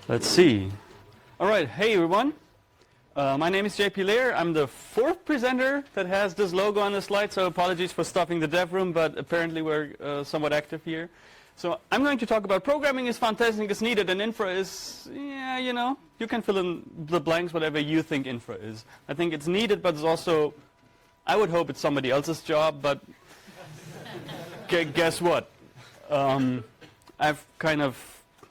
Let's see. All right, hey everyone. My name is JP Lehr. I'm the fourth presenter that has this logo on the slide, so apologies for stopping the dev room, but apparently we're somewhat active here. So I'm going to talk about programming is fantastic, is needed, and infra is, yeah, you know, you can fill in the blanks whatever you think infra is. I think it's needed, but it's also, I would hope it's somebody else's job, but guess what? I've kind of,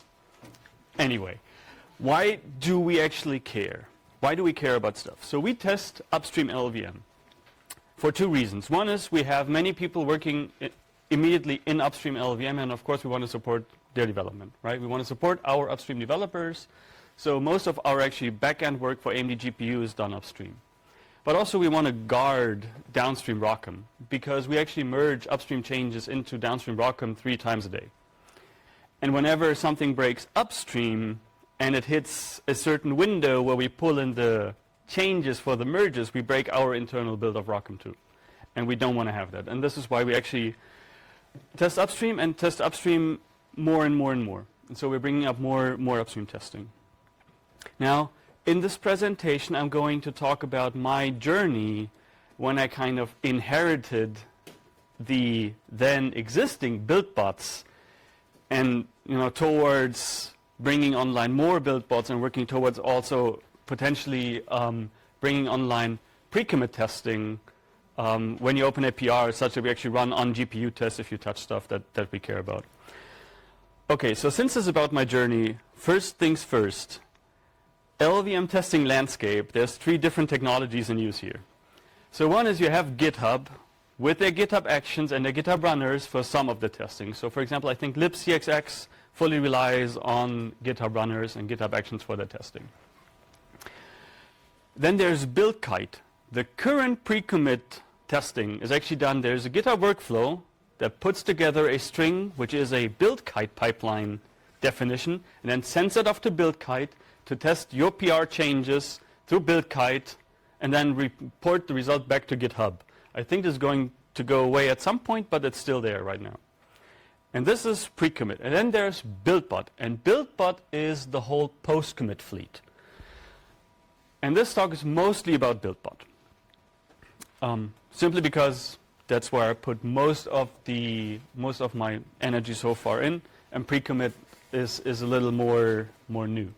anyway. Why do we actually care? Why do we care about stuff? So we test upstream LLVM for two reasons. One is we have many people working immediately in upstream LLVM, and of course we want to support their development, right? We want to support our upstream developers. So most of our actually back-end work for AMD GPU is done upstream. But also we want to guard downstream ROCm, because we actually merge upstream changes into downstream ROCm 3 times a day. And whenever something breaks upstream, and it hits a certain window where we pull in the changes for the merges, we break our internal build of ROCm too. And we don't want to have that. And this is why we actually test upstream and test upstream more and more and more. And so we're bringing up more upstream testing. Now, in this presentation, I'm going to talk about my journey when I kind of inherited the then existing BuildBots and, you know, towards bringing online more BuildBots and working towards also potentially bringing online pre-commit testing when you open a PR, such that we actually run on GPU tests if you touch stuff that we care about. Okay, so since this is about my journey, first things first, LLVM testing landscape, there's 3 different technologies in use here. So one is you have GitHub with their GitHub actions and their GitHub runners for some of the testing. So for example, I think libcxx fully relies on GitHub runners and GitHub actions for their testing. Then there's BuildKite. The current pre-commit testing is actually done. There's a GitHub workflow that puts together a string, which is a BuildKite pipeline definition, and then sends it off to BuildKite to test your PR changes through BuildKite, and then report the result back to GitHub. I think this is going to go away at some point, but it's still there right now. And this is pre-commit. And then there's BuildBot. And BuildBot is the whole post-commit fleet. And this talk is mostly about BuildBot. Simply because that's where I put most of my energy so far in, and pre-commit is a little more new.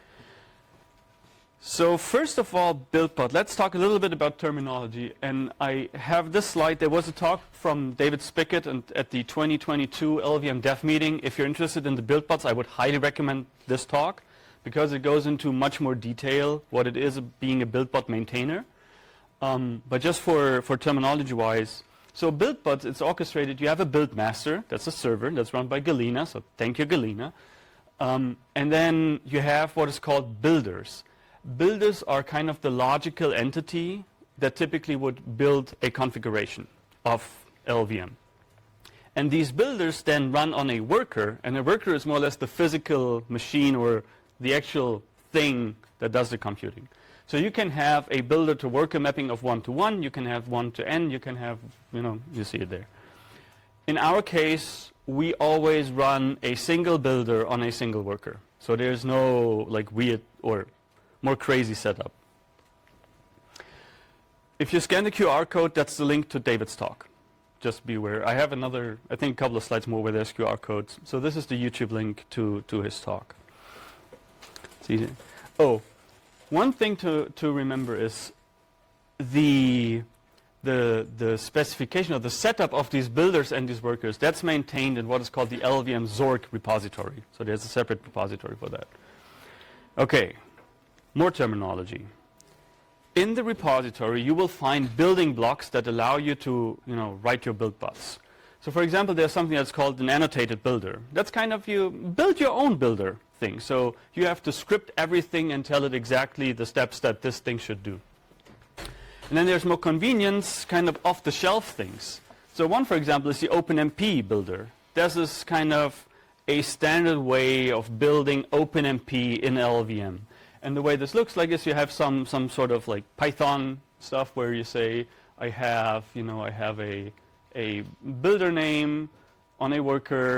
So first of all, BuildBot. Let's talk a little bit about terminology. And I have this slide. There was a talk from David Spickett at the 2022 LLVM Dev meeting. If you're interested in the BuildBots, I would highly recommend this talk, because it goes into much more detail what it is being a BuildBot maintainer. But just for terminology-wise, so BuildBots, it's orchestrated. You have a build master. That's a server that's run by Galena. So thank you, Galena. And then you have what is called builders. Builders are kind of the logical entity that typically would build a configuration of LLVM. And these builders then run on a worker, and a worker is more or less the physical machine or the actual thing that does the computing. So you can have a builder to worker mapping of 1 to 1, you can have 1 to n, you can have, you know, you see it there. In our case, we always run a single builder on a single worker. So there's no like weird or more crazy setup. If you scan the QR code, that's the link to David's talk. Just be aware. I have another, I think a couple of slides more where there's QR codes. So this is the YouTube link to his talk. See? Oh, one thing to remember is the specification of the setup of these builders and these workers, that's maintained in what is called the LLVM Zork repository. So there's a separate repository for that. Okay. More terminology. In the repository, you will find building blocks that allow you to, you know, write your BuildBots. So for example, there's something that's called an annotated builder. That's kind of, you build your own builder thing. So you have to script everything and tell it exactly the steps that this thing should do. And then there's more convenience, kind of off-the-shelf things. So one, for example, is the OpenMP builder. This is kind of a standard way of building OpenMP in LLVM. And the way this looks like is you have some sort of like Python stuff where you say, I have a builder name on a worker,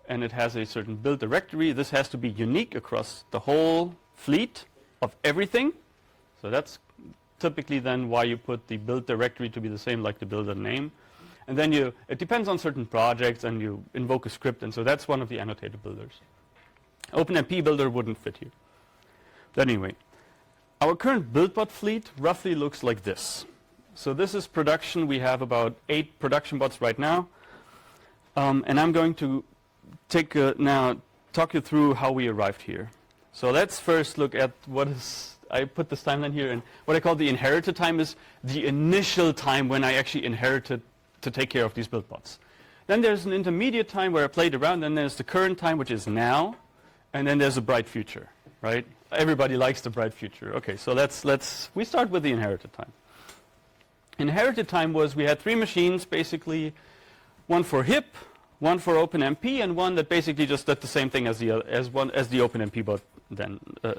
and it has a certain build directory. This has to be unique across the whole fleet of everything. So that's typically then why you put the build directory to be the same like the builder name. And then it depends on certain projects, and you invoke a script, and so that's one of the annotated builders. OpenMP builder wouldn't fit here. But anyway, our current BuildBot fleet roughly looks like this. So this is production. We have about 8 production bots right now. And I'm going to now talk you through how we arrived here. So let's first look at I put this timeline here, and what I call the inherited time is the initial time when I actually inherited to take care of these build bots. Then there's an intermediate time where I played around, then there's the current time, which is now, and then there's a bright future, right? Everybody likes the bright future. Okay, so we start with the inherited time. Inherited time was we had 3 machines, basically, one for HIP, one for OpenMP, and one that basically just did the same thing as the OpenMP bot. Then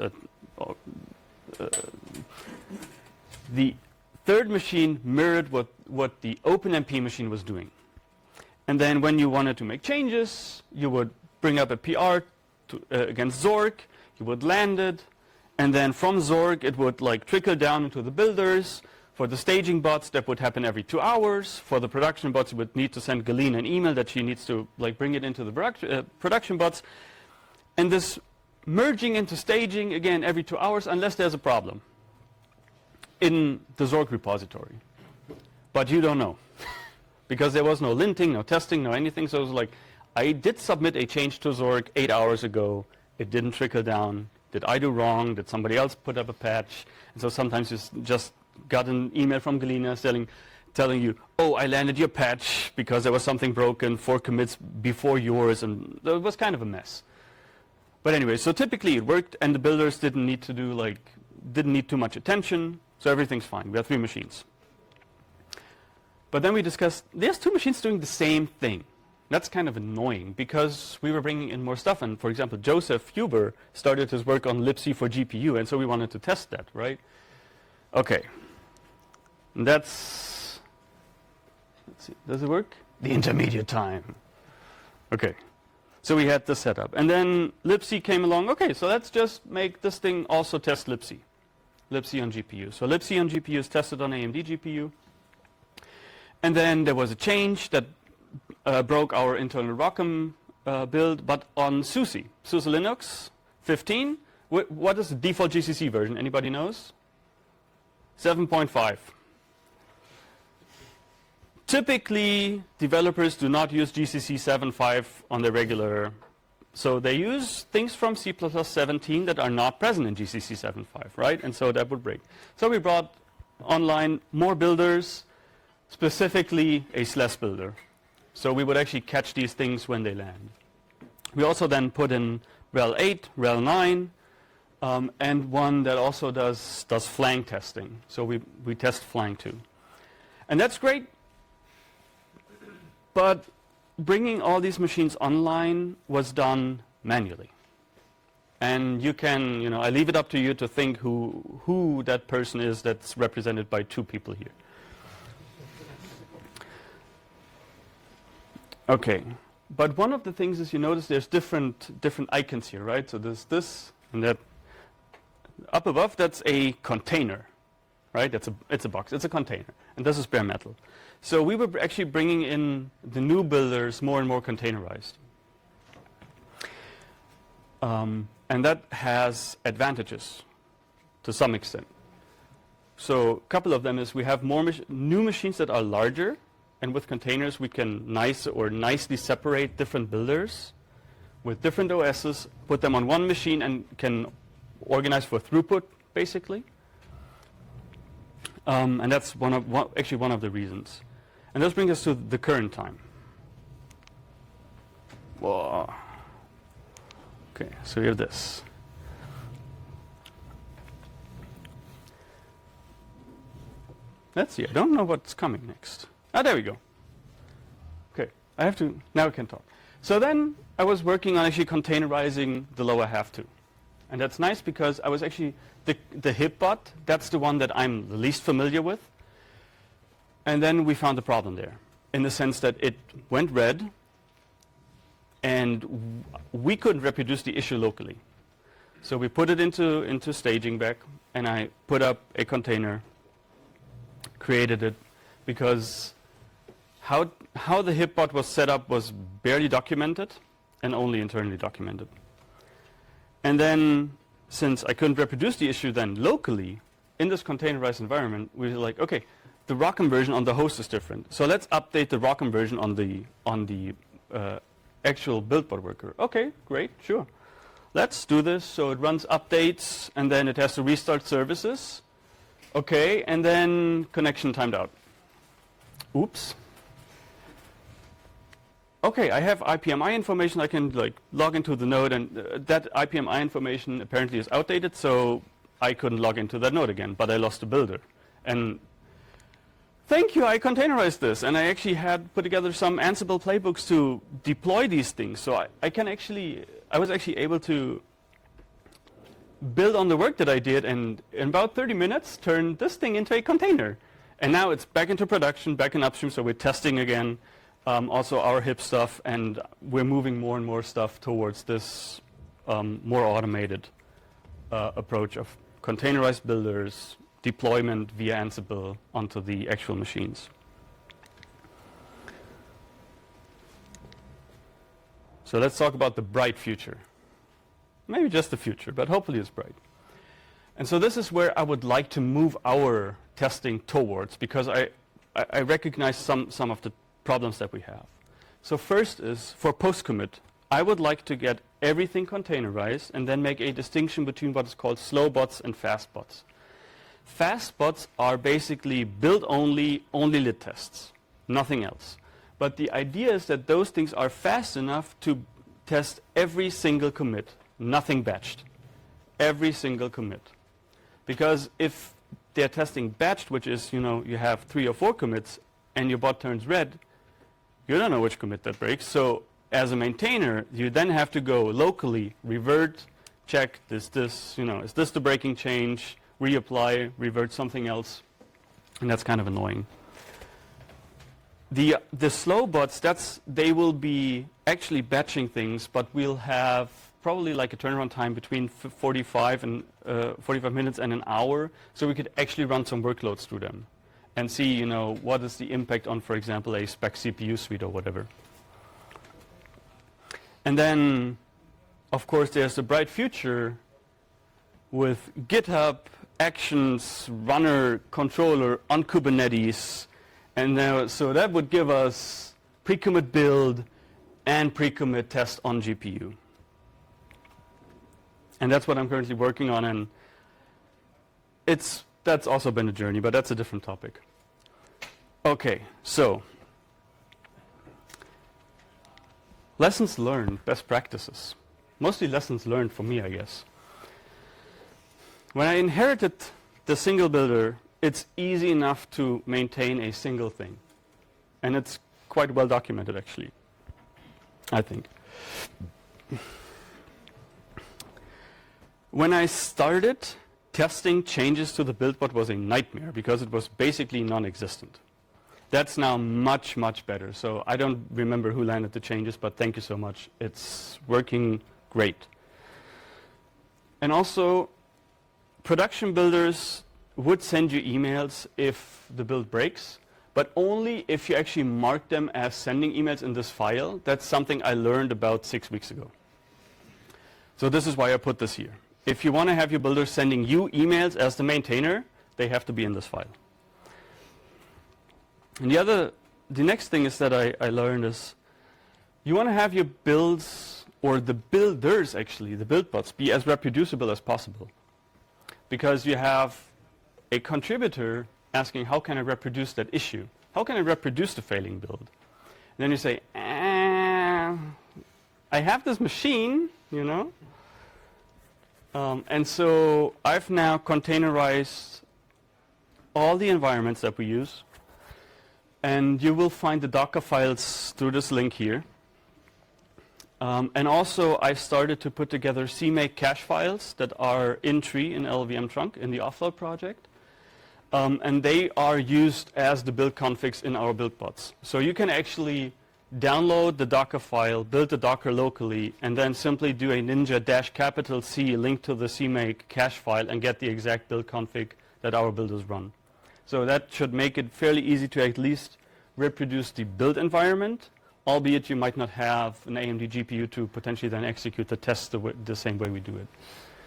the third machine mirrored what the OpenMP machine was doing. And then when you wanted to make changes, you would bring up a PR against Zork, you would land it, and then from Zork it would trickle down into the builders. For the staging bots, that would happen every 2 hours. For the production bots, you would need to send Galina an email that she needs to bring it into the production bots. And this merging into staging, again, every 2 hours, unless there's a problem in the Zork repository. But you don't know. Because there was no linting, no testing, no anything. So it was I did submit a change to Zork 8 hours ago. It didn't trickle down. Did I do wrong? Did somebody else put up a patch? And so sometimes you just got an email from Galina telling you, oh, I landed your patch because there was something broken 4 commits before yours, and it was kind of a mess. But anyway, so typically it worked, and the builders didn't need too much attention, so everything's fine. We have 3 machines. But then we discussed, there's 2 machines doing the same thing. That's kind of annoying because we were bringing in more stuff, and for example, Joseph Huber started his work on libc for GPU, and so we wanted to test that, right? Okay. And let's see, does it work? The intermediate time. Okay. So we had this setup. And then libc came along. Okay, so let's just make this thing also test libc. Libc on GPU. So libc on GPU is tested on AMD GPU. And then there was a change that broke our internal ROCm build, but on SUSE Linux 15, what is the default GCC version? Anybody knows? 7.5. Typically, developers do not use GCC 7.5 on the regular. So they use things from C++17 that are not present in GCC 7.5, right? And so that would break. So we brought online more builders, specifically a SLES builder. So we would actually catch these things when they land. We also then put in RHEL 8, RHEL 9, and one that also does flang testing. So we test flang too. And that's great. But bringing all these machines online was done manually. And you can, I leave it up to you to think who that person is that's represented by 2 people here. Okay, but one of the things is you notice there's different icons here, right? So there's this and that. Up above, that's a container, right? It's a box, it's a container. And this is bare metal. So we were actually bringing in the new builders more and more containerized. And that has advantages to some extent. So a couple of them is we have more new machines that are larger, and with containers we can nicely separate different builders with different OSs, put them on one machine, and can organize for throughput, basically. And that's actually one of the reasons. And this brings us to the current time. Whoa. Okay, so we have this. Let's see, I don't know what's coming next. There we go. Okay, now we can talk. So then I was working on actually containerizing the lower half too. And that's nice because I was actually, the HIP bot, that's the one that I'm the least familiar with. And then we found the problem there, in the sense that it went red, and we couldn't reproduce the issue locally. So we put it into staging back, and I put up a container, created it, because how the HipBot was set up was barely documented and only internally documented. And then, since I couldn't reproduce the issue then locally in this containerized environment, we were like, okay, the raw conversion on the host is different. So let's update the raw conversion on the actual BuildBot worker. Okay, great, sure. Let's do this. So it runs updates, and then it has to restart services. Okay, and then connection timed out. Oops. Okay, I have IPMI information. I can log into the node, and that IPMI information apparently is outdated, so I couldn't log into that node again, but I lost the builder. And thank you, I containerized this, and I actually had put together some Ansible playbooks to deploy these things. So I was actually able to build on the work that I did, and in about 30 minutes, turn this thing into a container. And now it's back into production, back in upstream, so we're testing again. Also our HIP stuff, and we're moving more and more stuff towards this more automated approach of containerized builders, deployment via Ansible onto the actual machines. So let's talk about the bright future. Maybe just the future, but hopefully it's bright. And so this is where I would like to move our testing towards, because I recognize some of the problems that we have. So first is, for post-commit, I would like to get everything containerized and then make a distinction between what is called slow bots and fast bots. Fast bots are basically build-only, only lit tests, nothing else. But the idea is that those things are fast enough to test every single commit, nothing batched, every single commit. Because if they're testing batched, which is, you have 3 or 4 commits and your bot turns red, you don't know which commit that breaks. So as a maintainer, you then have to go locally, revert, check is this the breaking change, reapply, revert something else, and that's kind of annoying. The slow bots, they will be actually batching things, but we'll have probably like a turnaround time between 45 minutes and an hour, so we could actually run some workloads through them and see, what is the impact on, for example, a spec CPU suite or whatever. And then, of course, there's the bright future with GitHub, Actions, Runner, Controller on Kubernetes. And so that would give us pre-commit build and pre-commit test on GPU. And that's what I'm currently working on, and that's also been a journey, but that's a different topic. Okay, so lessons learned, best practices. Mostly lessons learned for me, I guess. When I inherited the single builder, it's easy enough to maintain a single thing. And it's quite well documented, actually, I think. When I started, testing changes to the BuildBot was a nightmare because it was basically non-existent. That's now much, much better. So I don't remember who landed the changes, but thank you so much. It's working great. And also, production builders would send you emails if the build breaks, but only if you actually mark them as sending emails in this file. That's something I learned about 6 weeks ago. So this is why I put this here. If you want to have your builders sending you emails as the maintainer, they have to be in this file. And the next thing is that I learned is you want to have your builds, or the builders actually, the BuildBots, be as reproducible as possible. Because you have a contributor asking, how can I reproduce that issue? How can I reproduce the failing build? And then you say, I have this machine, and so I've now containerized all the environments that we use. And you will find the Docker files through this link here. And also, I started to put together CMake cache files that are in tree in LLVM trunk in the offload project. And they are used as the build configs in our BuildBots. So you can actually download the Docker file, build the Docker locally, and then simply do a ninja-C link to the CMake cache file and get the exact build config that our builders run. So that should make it fairly easy to at least reproduce the build environment, albeit you might not have an AMD GPU to potentially then execute the test the same way we do it.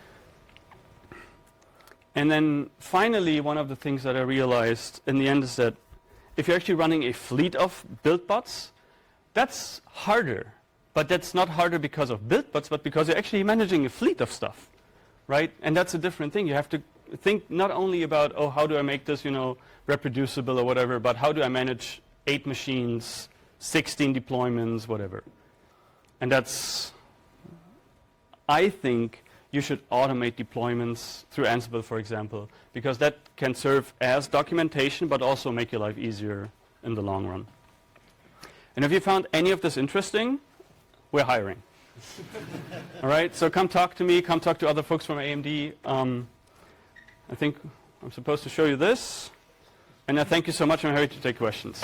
And then finally, one of the things that I realized in the end is that if you're actually running a fleet of build bots, that's harder. But that's not harder because of build bots, but because you're actually managing a fleet of stuff, right? And that's a different thing. You have to think not only about, oh, how do I make this, reproducible or whatever, but how do I manage 8 machines, 16 deployments, whatever. And that's, I think you should automate deployments through Ansible, for example, because that can serve as documentation, but also make your life easier in the long run. And if you found any of this interesting, we're hiring. All right, so come talk to me, come talk to other folks from AMD. I think I'm supposed to show you this. And I thank you so much. I'm happy to take questions.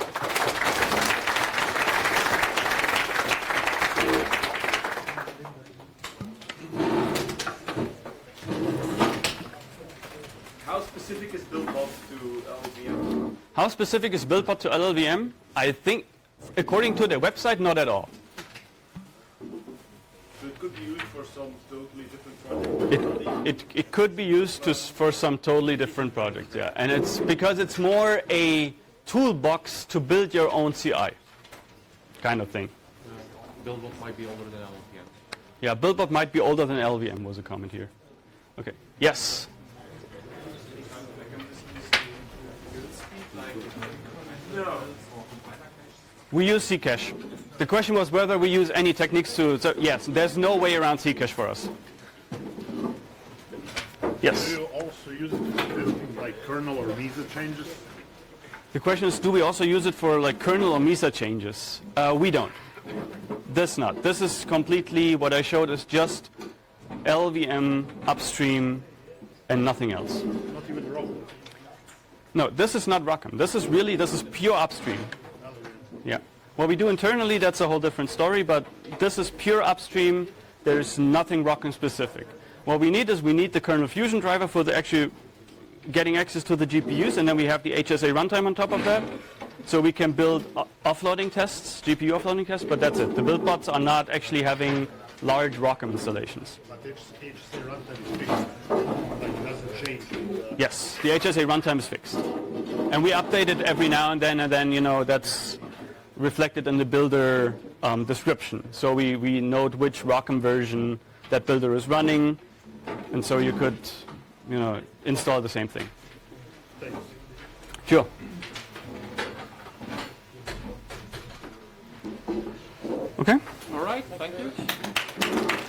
How specific is BuildBot to LLVM? How specific is BuildBot to LLVM? I think, according to their website, not at all. So it could be used for some totally different projects? It could be used for some totally different projects, yeah. And it's because it's more a toolbox to build your own CI kind of thing. BuildBot might be older than LLVM. Yeah, BuildBot might be older than LLVM was a comment here. Okay. Yes? No. We use Ccache. The question was whether we use any techniques to... So yes, there's no way around Ccache for us. Yes? Do you also use it for building like kernel or Mesa changes? The question is, do we also use it for like kernel or Mesa changes? We don't. This not. This is completely, what I showed is just LVM upstream and nothing else. Not even ROCm. No, this is not ROCm. This is pure upstream. Yeah. What we do internally, that's a whole different story, but this is pure upstream. There's nothing ROCm specific. What we need is the kernel fusion driver for the actually getting access to the GPUs, and then we have the HSA runtime on top of that. So we can build offloading tests, GPU offloading tests, but that's it. The build bots are not actually having large ROCm installations. But HSA runtime is fixed. Like it doesn't change. Yes, the HSA runtime is fixed. And we update it every now and then, that's reflected in the builder description. So we note which ROCm version that builder is running, and so you could, install the same thing. Thanks. Sure. Okay. All right, thank you.